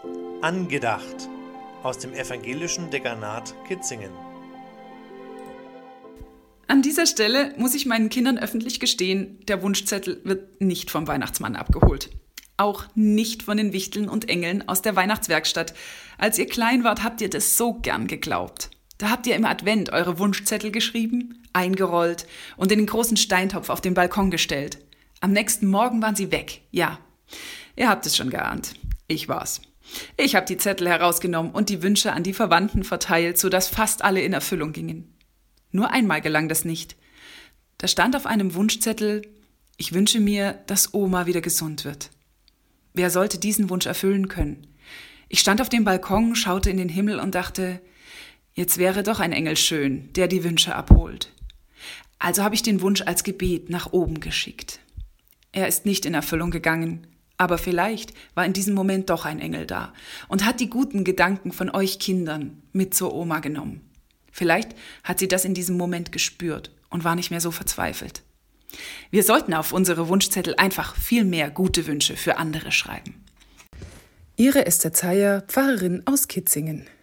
Angedacht aus dem evangelischen Dekanat Kitzingen. An dieser Stelle muss ich meinen Kindern öffentlich gestehen, der Wunschzettel wird nicht vom Weihnachtsmann abgeholt. Auch nicht von den Wichteln und Engeln aus der Weihnachtswerkstatt. Als ihr klein wart, habt ihr das so gern geglaubt. Da habt ihr im Advent eure Wunschzettel geschrieben, eingerollt und in den großen Steintopf auf den Balkon gestellt. Am nächsten Morgen waren sie weg, ja. Ihr habt es schon geahnt. Ich war's. Ich habe die Zettel herausgenommen und die Wünsche an die Verwandten verteilt, sodass fast alle in Erfüllung gingen. Nur einmal gelang das nicht. Da stand auf einem Wunschzettel: Ich wünsche mir, dass Oma wieder gesund wird. Wer sollte diesen Wunsch erfüllen können? Ich stand auf dem Balkon, schaute in den Himmel und dachte, jetzt wäre doch ein Engel schön, der die Wünsche abholt. Also habe ich den Wunsch als Gebet nach oben geschickt. Er ist nicht in Erfüllung gegangen, aber vielleicht war in diesem Moment doch ein Engel da und hat die guten Gedanken von euch Kindern mit zur Oma genommen. Vielleicht hat sie das in diesem Moment gespürt und war nicht mehr so verzweifelt. Wir sollten auf unsere Wunschzettel einfach viel mehr gute Wünsche für andere schreiben. Ihre Esther Zeyer, Pfarrerin aus Kitzingen.